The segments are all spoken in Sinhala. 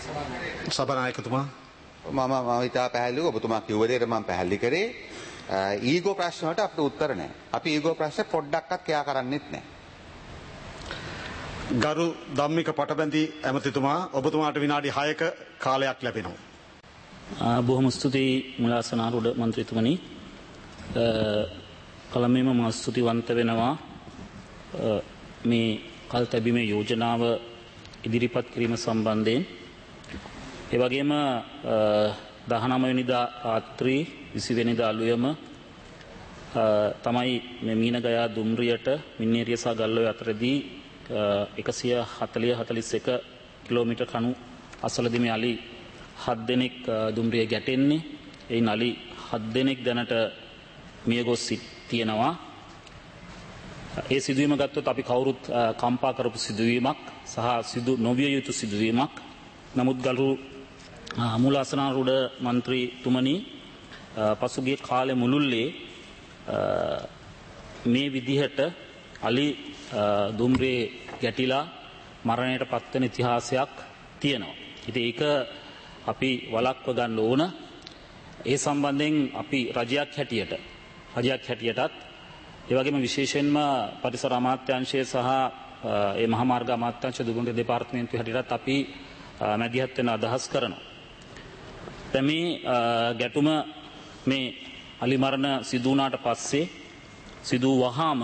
සභානායකතුමා මම ඉතා පැහැදිලිව ඔබතුමා කිව්ව දෙයට මම පැහැදිලි කරේ ඊගෝ ප්‍රශ්න වලට අපිට උත්තර නැහැ. අපි ඊගෝ ප්‍රශ්න පොඩ්ඩක්වත් ක්‍රියා කරන්නෙත් නැහැ. ගරු ධම්මික පටබැඳි ඇමතිතුමා ඔබතුමාට විනාඩි 6ක කාලයක් ලැබෙනවා. බොහොම ස්තුතියි මුලාසනාරුඩ මන්ත්‍රීතුමනි. කලමෙම මම ස්තුතිවන්ත වෙනවා මේ කල් තැබීමේ යෝජනාව ඉදිරිපත් කිරීම සම්බන්ධයෙන්. ඒ වගේම 19 වෙනිදා රාත්‍රී 20 වෙනිදා අලුයම තමයි මේ මීනගයා දුම්රියට මින්නේරිය සහ ගල්ඔය අතරදී 140-41 කිලෝමීටර් කණු අසලදී මේ අලි 7 දෙනෙක් දුම්රිය ගැටෙන්නේ. එයින් අලි 7 දෙනෙක් දැනට මියගොස් තියෙනවා. ඒ සිදුවීම ගත්තොත් අපි කවුරුත් කම්පා කරපු සිදුවීමක් සහ සිදු නොවිය යුතු සිදුවීමක්. නමුත් ගරු මුලාසනාරුඩ මන්ත්‍රීතුමනි පසුගිය කාලෙ මුළුල්ලේ මේ විදිහට අලි දුම්රියේ ගැටිලා මරණයට පත්වෙන ඉතිහාසයක් තියෙනවා. ඉතින් ඒක අපි වළක්ව ගන්න ඕන. ඒ සම්බන්ධයෙන් අපි රජයක් හැටියටත් ඒ වගේම විශේෂයෙන්ම පරිසර අමාත්‍යාංශය සහ ඒ මහාමාර්ග අමාත්‍යාංශ දුගුන්ගේ දෙපාර්තමේන්තුව හැටියටත් අපි මැදිහත් වෙන අදහස් කරනවා. දැන් මේ ගැටුම මේ අලි මරණ සිදු වුණාට පස්සේ සිදු වහාම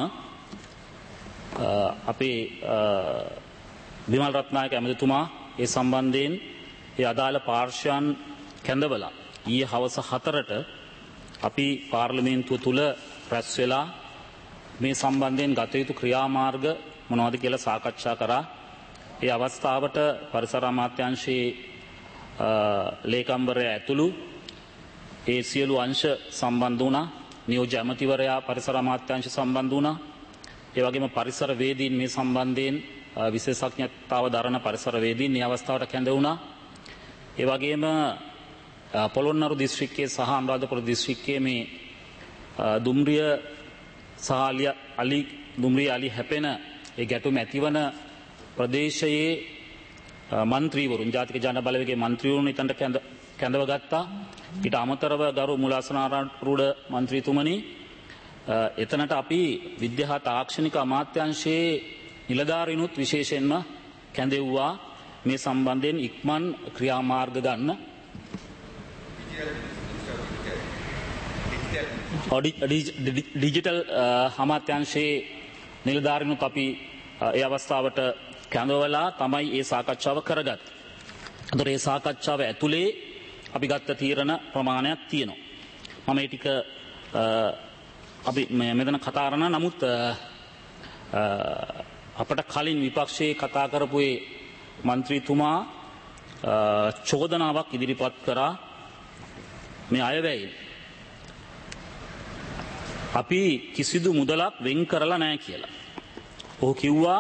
අපේ විමල් රත්නායක ඇමතිතුමා ඒ සම්බන්ධයෙන් ඒ අදාළ පාර්ශ්වයන් කැඳවලා ඊයේ හවස 4ට අපි පාර්ලිමේන්තුව තුල රැස් වෙලා මේ සම්බන්ධයෙන් ගත යුතු ක්‍රියාමාර්ග මොනවද කියලා සාකච්ඡා කරා. ඒ අවස්ථාවට පරිසර අමාත්‍යාංශයේ ලේකම්වරයා ඇතුළු ඒ සියලු අංශ සම්බන්ධ වුණා. නියෝජ්‍ය ඇමතිවරයා පරිසර අමාත්‍යාංශ සම්බන්ධ වුණා. ඒ වගේම පරිසර වේදීන් මේ සම්බන්ධයෙන් විශේෂඥතාව දරන පරිසර වේදීන් මේ අවස්ථාවට කැඳවුණා. ඒ වගේම පොළොන්නරු දිස්ත්‍රික්කයේ සහ අනුරාධපුර දිස්ත්‍රික්කයේ මේ දුම්රිය සහ දුම්රිය අලි හැපෙන ඒ ගැටුම ඇතිවන ප්‍රදේශයේ මන්ත්‍රීවරුන් ජාතික ජන බලවේගයේ මන්ත්‍රීවරුන් ඉතන්ට කැඳව ගත්තා. ඊට අමතරව ගරු මුලාසනාරුඩ මන්ත්‍රීතුමනි එතනට අපි විද්‍යා තාක්ෂණික අමාත්‍යාංශයේ නිලධාරීනුත් විශේෂයෙන්ම කැඳෙව්වා මේ සම්බන්ධයෙන් ඉක්මන් ක්‍රියාමාර්ග ගන්න. ඩිජිටල් අමාත්‍යාංශයේ නිලධාරීනුත් අපි ඒ අවස්ථාවට කැඳවලා තමයි ඒ සාකච්ඡාව කරගත්තේ. අතට ඒ සාකච්ඡාව ඇතුලේ අපි ගත්ත තීරණ ප්‍රමාණයක් තියෙනවා. මම ඒ ටික අපි මෙතන කතා කරන නමුත් අපට කලින් විපක්ෂයේ කතා කරපු ඒ මන්ත්‍රීතුමා චෝදනාවක් ඉදිරිපත් කරා මේ අයවැය අපි කිසිදු මුදලක් වෙන් කරලා නැහැ කියලා. ඔහු කිව්වා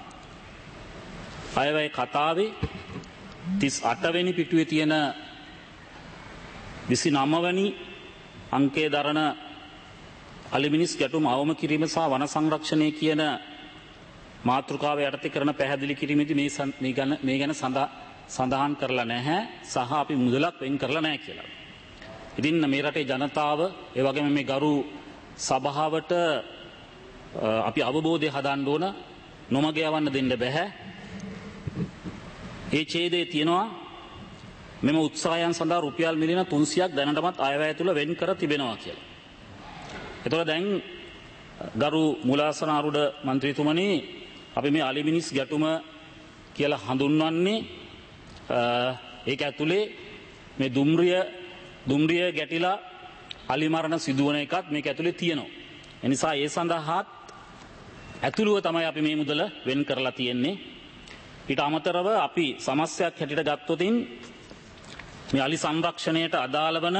අයවැය කතාවේ 38 වෙනි පිටුවේ තියෙන 29 වෙනි අංකයේ දරන අලිමිනිස් ගැටුම අවම කිරීම සහ වන සංරක්ෂණය කියන මාතෘකාව යටතේ කරන පැහැදිලි කිරීමේදී මේ ගැන සඳහන් කරලා නැහැ සහ අපි මුදලක් වෙන් කරලා නැහැ කියලා. ඉතින් මේ රටේ ජනතාව ඒ වගේම මේ ගරු සභාවට අපි අවබෝධය හදන්න ඕන. නොමග යවන්න දෙන්න බෑ. ඒ ඡේදයේ තියෙනවා මෙම උත්සාහයන් සඳහා රුපියල් මිලියන 300ක් දැනටමත් අයවැය තුල වෙන් කර තිබෙනවා කියලා. එතකොට දැන් ගරු මුලාසනාරුඩ මන්ත්‍රීතුමනි අපි මේ අලිමිනිස් ගැටුම කියලා හඳුන්වන්නේ ඒක ඇතුලේ මේ දුම්රිය ගැටිලා අලි මරණ සිදුවන එකත් මේක ඇතුලේ තියෙනවා. ඒ නිසා ඒ සඳහාත් ඇතුළුව තමයි අපි මේ මුදල වෙන් කරලා තියෙන්නේ. ඊට අමතරව අපි සමස්තයක් හැටියට ගත්තොතින් මේ අලි සංරක්ෂණයට අදාළ වන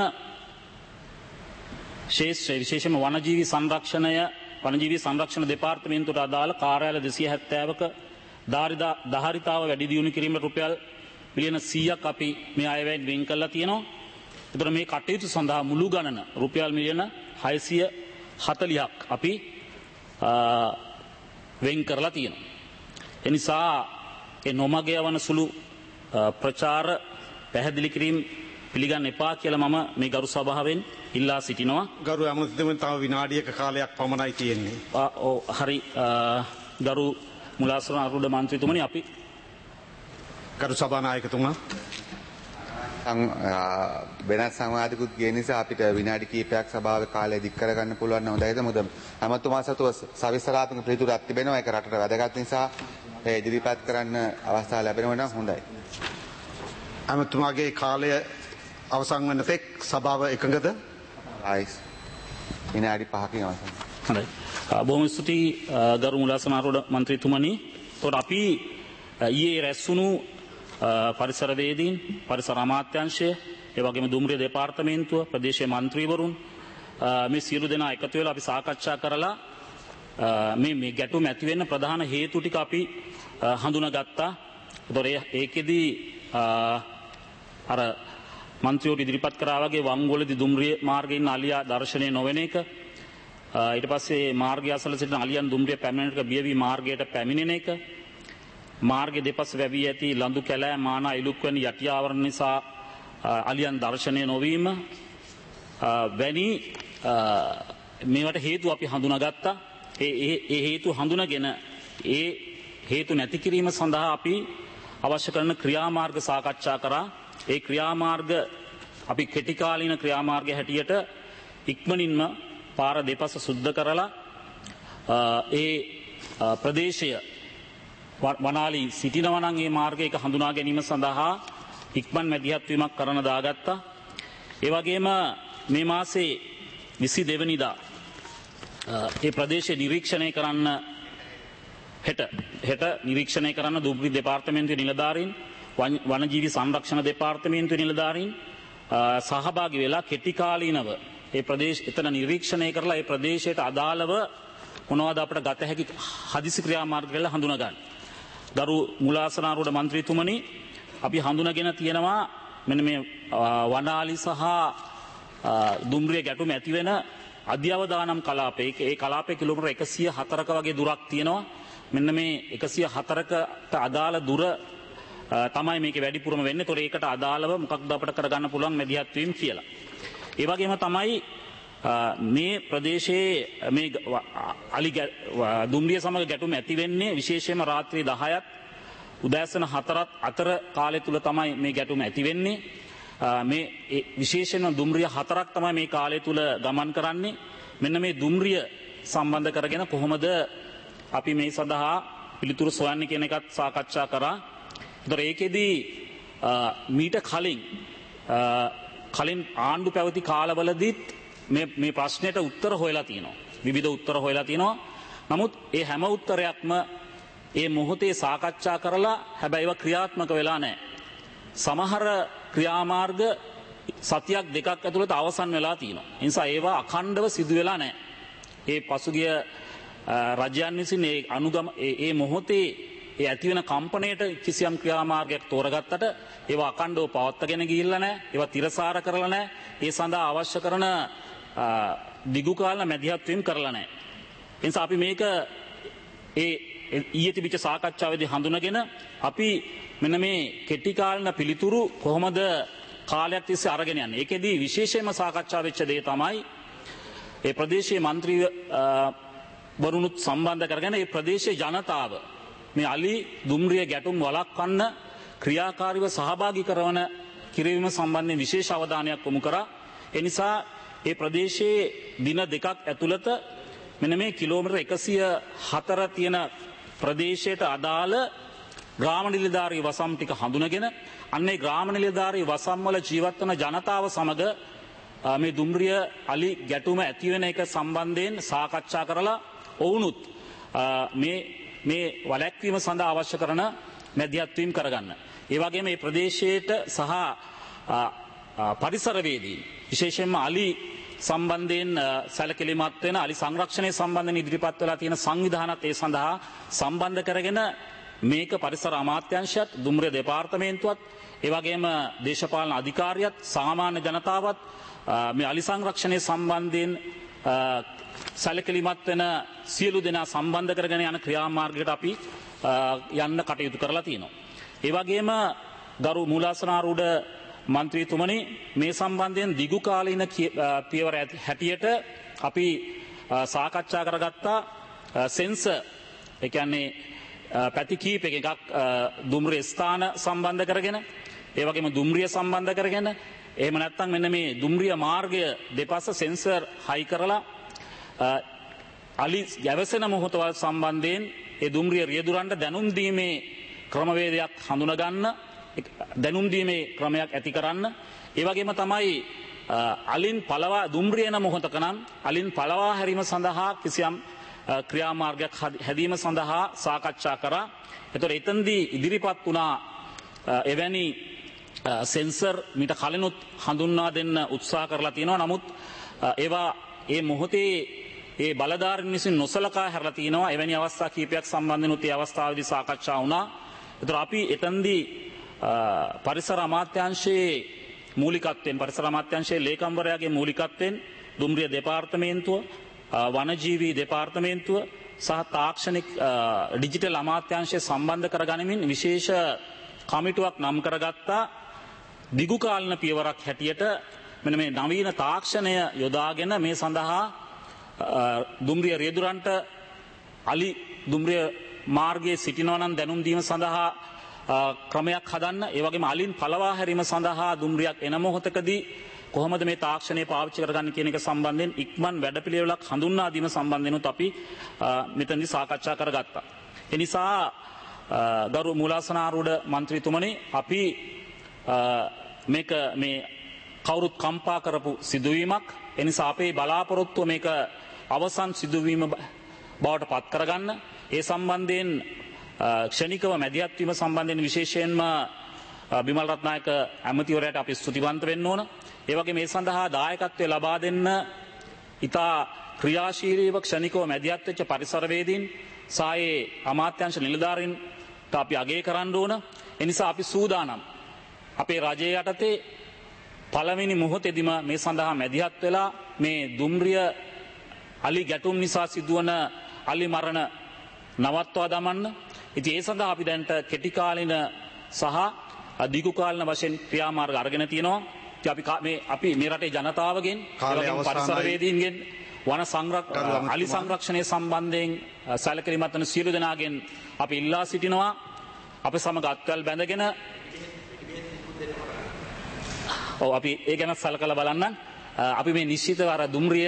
ශේෂ්ත්‍රය විශේෂයෙන්ම වනජීවි සංරක්ෂණ දෙපාර්තමේන්තුවට අදාළ කාර්යාල 270ක ධාරිතාව වැඩි දියුණු කිරීමට රුපියල් මිලියන 100ක් අපි මේ අයවැයෙන් වෙන් කරලා තියෙනවා. ඒතර මේ කටයුතු සඳහා මුළු ගණන රුපියල් මිලියන 640ක් අපි වෙන් කරලා තියෙනවා. ඒ නිසා ඒ නොමග යවන සුළු ප්‍රචාර පැහැදිලි කිරීම පිළිගන්න එපා කියලා මම මේ ගරු සභාවෙන් ඉල්ලා සිටිනවා. ගරු ඇමතිතුමනි තව විනාඩියක කාලයක් පමණයි තියෙන්නේ. හරි ගරු මුලාසන අරුඩ මන්ත්‍රීතුමනි අපි ගරු සභානායකතුමා වෙනත් සංවාදිකුත් ගිය නිසා අපිට විනාඩි කිහිපයක් සභාවේ කාලය දික් කරගන්න පුළුවන් හොඳයිද? මොකද ඇමතුමා සතුව සවිස්තරාත්මක පිළිතුරක් තිබෙනවා. ඒක රටට වැදගත් නිසා ඒ ඉදිරිපත් කරන්න අවස්ථාව ලැබෙනවා නම් හොඳයි. ඇමතුමාගේ කාලය අවසන් වන තෙක් සභාව එකඟද? ආයිස් විනාඩි 5කින් අවසන්. හොඳයි. බොහොම ස්තුතියි ගරු මුලාසන අරුඩ මන්ත්‍රීතුමනි. එතකොට අපි ඊයේ රැස්වුණු පරිසරවේදීන් පරිසර අමාත්‍යාංශය ඒ වගේම දුම්රිය දෙපාර්තමේන්තුව ප්‍රදේශීය මන්ත්‍රීවරුන් මේ සියලු දෙනා එකතු වෙලා අපි සාකච්ඡා කරලා මේ ගැටුම් ඇති වෙන්න ප්‍රධාන හේතු ටික අපි හඳුනාගත්තා. ඒතොර ඒකෙදී අර මන්ත්‍රීවරු ඉදිරිපත් කරා වගේ වංගොලදී දුම්රිය මාර්ගයේ ඉන්න අලියා දර්ශනය නොවන එක, ඊට පස්සේ මාර්ගය අසල සිටින අලියන් දුම්රිය පැමිණෙනක බියවි මාර්ගයට පැමිණෙන එක, මාර්ග දෙපස වැවී ඇති ලඳු කැලෑ මානා ඉලුක් වැනි යටි ආවරණ නිසා අලියන් දර්ශනය නොවීම වැනි මේවට හේතු අපි හඳුනාගත්තා. ඒ හේතු හඳුනගෙන ඒ හේතු නැති කිරීම සඳහා අපි අවශ්‍ය කරන ක්‍රියාමාර්ග සාකච්ඡා කරා. ඒ ක්‍රියාමාර්ග අපි කෙටිකාලීන ක්‍රියාමාර්ග හැටියට ඉක්මනින්ම පාර දෙපස සුද්ධ කරලා ඒ ප්‍රදේශය වනාලි සිටිනවා නම් ඒ මාර්ගයක හඳුනා ගැනීම සඳහා ඉක්මන් මැදිහත් වීමක් කරන දාගත්තා. ඒ වගේම මේ මාසේ 22 වෙනිදා ඒ ප්‍රදේශය නිරීක්ෂණය කරන්න හෙට නිරීක්ෂණය කරන්න දුම්රිය දෙපාර්තමේන්තුවේ නිලධාරීන් වනජීවි සංරක්ෂණ දෙපාර්තමේන්තුවේ නිලධාරීන් සහභාගී වෙලා කෙටි කාලීනව ඒ ප්‍රදේශ එතන නිරීක්ෂණය කරලා ඒ ප්‍රදේශයට අදාළව මොනවද අපිට ගත හැකි හදිසි ක්‍රියාමාර්ග කියලා හඳුනා ගන්න. ගරු මුලාසනාරුඩ මන්ත්‍රීතුමනි අපි හඳුනාගෙන තියෙනවා මෙන්න මේ වනාලි සහ දුම්රිය ගැටුම ඇති වෙන අධ්‍යවදානම් කලාපේ. ඒ කලාපේ කිලෝමීටර් 104ක වගේ දුරක් තියෙනවා. මෙන්න මේ 104කට අදාළ දුර තමයි මේකේ වැඩිපුරම වෙන්නේ. ඒතොර ඒකට අදාළව මොකක්ද අපිට කරගන්න පුළුවන් මැදිහත් වීම කියලා. ඒ වගේම තමයි මේ ප්‍රදේශයේ මේ දුම්රිය සමග ගැටුම ඇති වෙන්නේ විශේෂයෙන්ම රාත්‍රී 10ත් උදෑසන 4ත් අතර කාලය තුල තමයි මේ ගැටුම ඇති වෙන්නේ. මේ විශේෂයෙන්ම දුම්රිය 4ක් තමයි මේ කාලය තුල ගමන් කරන්නේ. මෙන්න මේ දුම්රිය සම්බන්ධ කරගෙන කොහොමද අපි මේ සඳහා පිළිතුරු සොයන්නේ කියන එකත් සාකච්ඡා කරා. ඒතර ඒකෙදී මීට කලින් ආණ්ඩු පැවති කාලවලදීත් මේ ප්‍රශ්නයට උත්තර හොයලා තියෙනවා. විවිධ උත්තර හොයලා තියෙනවා. නමුත් ඒ හැම උත්තරයක්ම ඒ මොහොතේ සාකච්ඡා කරලා හැබැයි ඒවා ක්‍රියාත්මක වෙලා නැහැ. සමහර ක්‍රියාමාර්ග සතියක් දෙකක් ඇතුළත අවසන් වෙලා තියෙනවා. ඒ නිසා ඒවා අඛණ්ඩව සිදු වෙලා නැහැ. ඒ පසුගිය රජයන් විසින් ඒ මොහොතේ ඒ ඇති වෙන කම්පණයට කිසියම් ක්‍රියාමාර්ගයක් තෝරගත්තට ඒවා අඛණ්ඩව පවත්වාගෙන ගිහිල්ලා නැහැ. ඒවා තිරසාර කරලා නැහැ. ඒ සඳහා අවශ්‍ය කරන දිගු කාල මැදිහත් වීම කරලා නැහැ. ඒ නිසා අපි මේක ඊයේ තිබිච්ච සාකච්ඡාවේදී හඳුනගෙන අපි මෙන්න මේ කෙටි කාලන පිළිතුරු කොහොමද කාලයක් තිස්සේ අරගෙන යන්නේ. ඒකෙදී විශේෂයෙන්ම සාකච්ඡා වෙච්ච දේ තමයි ඒ ප්‍රදේශීය മന്ത്രി වරුණුත් සම්බන්ධ කරගෙන ඒ ප්‍රදේශීය ජනතාව මේ අලි දුම්රිය ගැටුම් වළක්වන්න ක්‍රියාකාරීව සහභාගී කරන කිරීම සම්බන්ධයෙන් විශේෂ අවධානයක් යොමු කරා. ඒ නිසා ඒ ප්‍රදේශයේ දින දෙකක් ඇතුළත මෙන්න මේ කිලෝමීටර් 104 තියෙන ප්‍රදේශයට අදාළ ග්‍රාම නිලධාරී වසම් ටික හඳුනගෙන අන්නේ ග්‍රාම නිලධාරී වසම් වල ජීවත් වන ජනතාව සමග මේ දුම්රිය අලි ගැටුම ඇති වෙන එක සම්බන්ධයෙන් සාකච්ඡා කරලා ඔවුනුත් මේ වැළැක්වීම සඳහා අවශ්‍ය කරන මැදිහත් වීම කරගන්න. ඒ වගේම මේ ප්‍රදේශයට සහ පරිසරවේදී විශේෂයෙන්ම අලි සම්බන්ධයෙන් සැලකිලිමත් වෙන අලි සංරක්ෂණය සම්බන්ධයෙන් ඉදිරිපත් වෙලා තියෙන සංවිධානත් ඒ සඳහා සම්බන්ධ කරගෙන මේක පරිසර අමාත්‍යාංශයත් දුම්රිය දෙපාර්තමේන්තුවත් ඒ වගේම දේශපාලන අධිකාරියත් සාමාන්‍ය ජනතාවත් මේ අලි සංරක්ෂණය සම්බන්ධයෙන් සැලකිලිමත් වෙන සියලු දෙනා සම්බන්ධ කරගෙන යන ක්‍රියාමාර්ගයකට අපි යන්න කටයුතු කරලා තියෙනවා. ඒ වගේම ගරු මූලාසනාරූඪ මන්ත්‍රීතුමනි මේ සම්බන්ධයෙන් දිගු කාලීන පියවර හැටියට අපි සාකච්ඡා කරගත්තා සෙන්සර් ඒ කියන්නේ පැති කීප එකක් දුම්රිය ස්ථාන සම්බන්ධ කරගෙන ඒ වගේම දුම්රිය සම්බන්ධ කරගෙන එහෙම නැත්නම් මෙන්න මේ දුම්රිය මාර්ගය දෙපස සෙන්සර් හයි කරලා අලි ගැවසෙන මොහොතවල් සම්බන්ධයෙන් ඒ දුම්රිය රියදුරන්ට දැනුම් දීමේ ක්‍රමවේදයක් හඳුනා ගන්න දැනුම් දීමේ ක්‍රමයක් ඇති කරන්න ඒ වගේම තමයි අලින් පළවා දුම්රිය යන මොහොතක නම් අලින් පළවා හැරීම සඳහා කිසියම් ක්‍රියාමාර්ගයක් හැදීම සඳහා සාකච්ඡා කරා. එතකොට එතෙන්දී ඉදිරිපත් වුණා එවැනි සෙන්සර් මීට කලිනුත් හඳුන්වා දෙන්න උත්සාහ කරලා තියෙනවා. නමුත් ඒවා ඒ මොහොතේ ඒ බලධාරීන් විසින් නොසලකා හැරලා තියෙනවා. එවැනි අවස්ථා කීපයක් සම්බන්ධනොත් ඒ අවස්ථාවේදී සාකච්ඡා වුණා. එතකොට අපි එතෙන්දී පරිසර අමාත්‍යාංශයේ මූලිකත්වයෙන් පරිසර අමාත්‍යාංශයේ ලේකම්වරයාගේ මූලිකත්වයෙන් දුම්රිය දෙපාර්තමේන්තුව වනජීවී දෙපාර්තමේන්තුව සහ තාක්ෂණික ඩිජිටල් අමාත්‍යාංශය සම්බන්ධ කරගනිමින් විශේෂ කමිටුවක් නම් කරගත්තා. දිගු කාලීන පියවරක් හැටියට මෙන්න මේ නවීන තාක්ෂණය යොදාගෙන මේ සඳහා දුම්රිය රියදුරන්ට අලි දුම්රිය මාර්ගයේ සිටිනවා නම් දැනුම් දීම සඳහා ක්‍රමයක් හදන්න. ඒ වගේම අලින් පළවා හැරීම සඳහා දුම්රියක් එන මොහොතකදී කොහොමද මේ තාක්ෂණය පාවිච්චි කරගන්නේ කියන එක සම්බන්ධයෙන් ඉක්මන් වැඩපිළිවෙලක් හඳුන්වා දීම සම්බන්ධෙනුත් අපි මෙතනදී සාකච්ඡා කරගත්තා. ඒ නිසා ගරු මූලාසනාරූඪ මන්ත්‍රීතුමනි අපි මේක මේ කවුරුත් කම්පා කරපු සිදුවීමක්. ඒ නිසා අපේ බලාපොරොත්තුව මේක අවසන් සිදුවීම බවට පත් කරගන්න. ඒ සම්බන්ධයෙන් ක්ෂණිකව මැදිහත් වීම සම්බන්ධයෙන් විශේෂයෙන්ම බිමල් රත්නායක ඇමතිවරයාට අපි ස්තුතිවන්ත වෙන්න ඕන. ඒ වගේ මේ සඳහා දායකත්වය ලබා දෙන්න ඉතා ක්‍රියාශීලීව ක්ෂණිකව මැදිහත් වෙච්ච පරිසරවේදීන් සායේ අමාත්‍යාංශ නිලධාරීන්ට අපි අගය කරන්න ඕන. ඒ නිසා අපි සූදානම් අපේ රජය යටතේ පළවෙනි මොහොතේදීම මේ සඳහා මැදිහත් වෙලා මේ දුම්රිය අලි ගැටුම් නිසා සිදුවන අලි මරණ නවත්වා දමන්න. ඉතින් ඒ සඳහා අපි දැන්ට කෙටි කාලින සහ දිගු කාලින වශයෙන් ක්‍රියාමාර්ග අරගෙන තියෙනවා. අපි මේ රටේ ජනතාවගෙන් පරිසරවේදීන්ගෙන් වන අලි සංරක්ෂණය සම්බන්ධයෙන් සැලකිලිමත් වන සියලු දෙනාගෙන් අපි ඉල්ලා සිටිනවා අප සමග අත්වැල් බැඳගෙන අපි ඒ ගැන සලකලා බලන්න. අපි මේ නිශ්චිතව අර දුම්රිය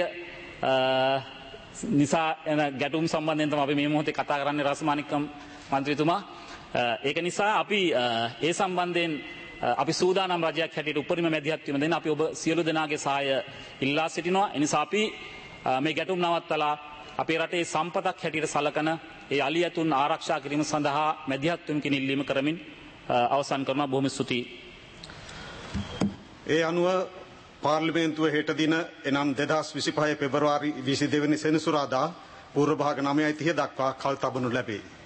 නිසා එන ගැටුම් සම්බන්ධයෙන් තමයි අපි මේ මොහොතේ කතා කරන්නේ රස්මානික්කම් මන්ත්‍රීතුමා. ඒක නිසා අපි ඒ සම්බන්ධයෙන් අපි සූදානම් රජයක් හැටියට උපරිම මැදිහත් වීම දෙන්න අපි ඔබ සියලු දෙනාගේ සහාය ඉල්ලා සිටිනවා. ඒ නිසා අපි මේ ගැටුම් නවත්තලා අපේ රටේ සම්පතක් හැටියට සලකන ඒ අලි ඇතුන් ආරක්ෂා කිරීම සඳහා මැදිහත් වීම කියන ඉල්ලීම කරමින් අවසන් කරනවා. බොහොම ස්තුතියි. ඒ අනුව පාර්ලිමේන්තුව හෙට දින එනම් 2025 පෙබරවාරි 22 වෙනි සෙනසුරාදා පූර්ව භාග 9:30 දක්වා කල් තබනු ලැබේ.